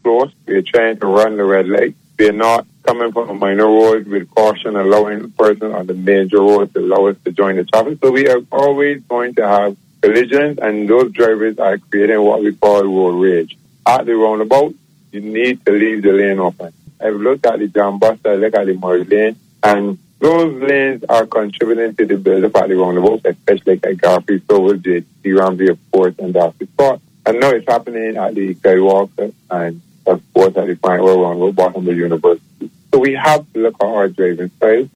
close. We're trying to run the red light. We're not coming from a minor road with caution, allowing the person on the major road to allow us to join the traffic. So we are always going to have collisions, and those drivers are creating what we call road rage. At the roundabout, you need to leave the lane open. I've looked at the John Buster, look at the Murray Lane, and those lanes are contributing to the build-up at the roundabout, especially like Garfield, Sowell, JT, Ramsey, of course, and Darcy Scott. And now it's happening at the Skywalker and, of course, at the Point Road Roundabout, Bottom of University. So we have to look at our driving style.